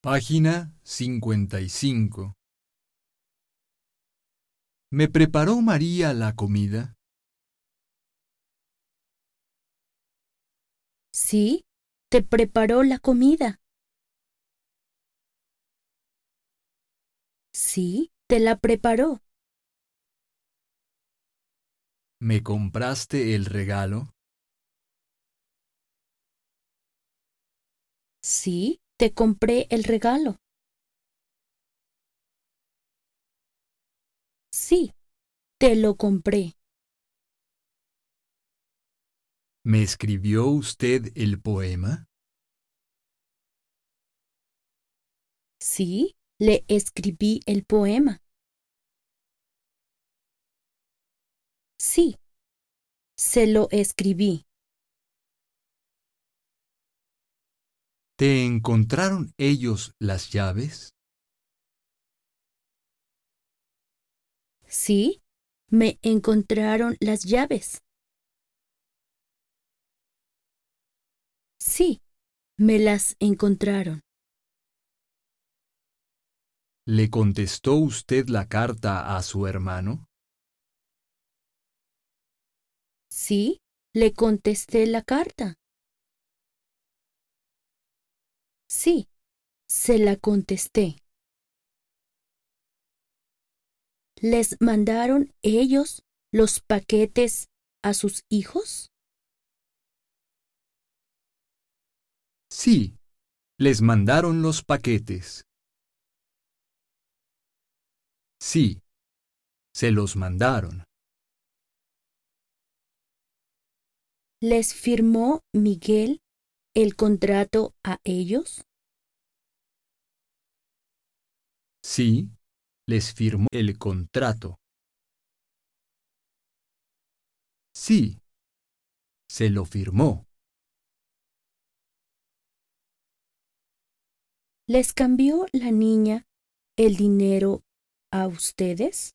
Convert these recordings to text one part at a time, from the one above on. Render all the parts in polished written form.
Página 55. ¿Me preparó María la comida? Sí, te preparó la comida. Sí, te la preparó. ¿Me compraste el regalo? Sí, te compré el regalo. Sí, te lo compré. ¿Me escribió usted el poema? Sí, le escribí el poema. Sí, se lo escribí. ¿Te encontraron ellos las llaves? Sí, me encontraron las llaves. Sí, me las encontraron. ¿Le contestó usted la carta a su hermano? Sí, le contesté la carta. Sí, se la contesté. ¿Les mandaron ellos los paquetes a sus hijos? Sí, les mandaron los paquetes. Sí, se los mandaron. ¿Les firmó Miguel el contrato a ellos? Sí, les firmó el contrato. Sí, se lo firmó. ¿Les cambió la niña el dinero a ustedes?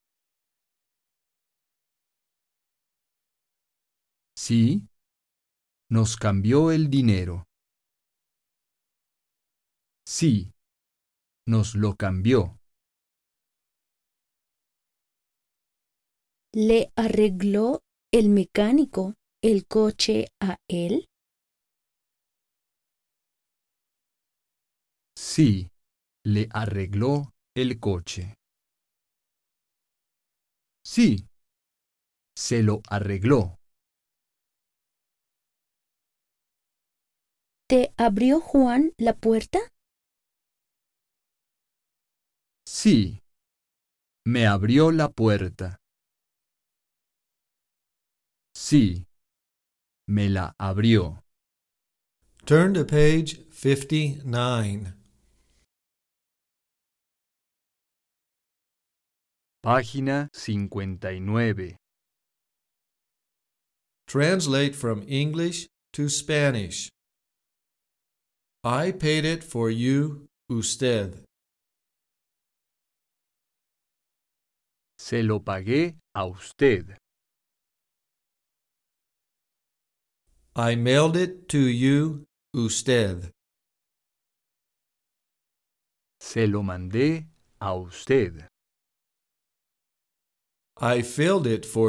Sí, nos cambió el dinero. Sí, nos lo cambió. ¿Le arregló el mecánico el coche a él? Sí, le arregló el coche. Sí, se lo arregló. ¿Te abrió Juan la puerta? Sí, me abrió la puerta. Sí, me la abrió. Turn to page 59. Página 59. Translate from English to Spanish. I paid it for you, usted. Se lo pagué a usted. I mailed it to you, usted. Se lo mandé a usted. I filled it for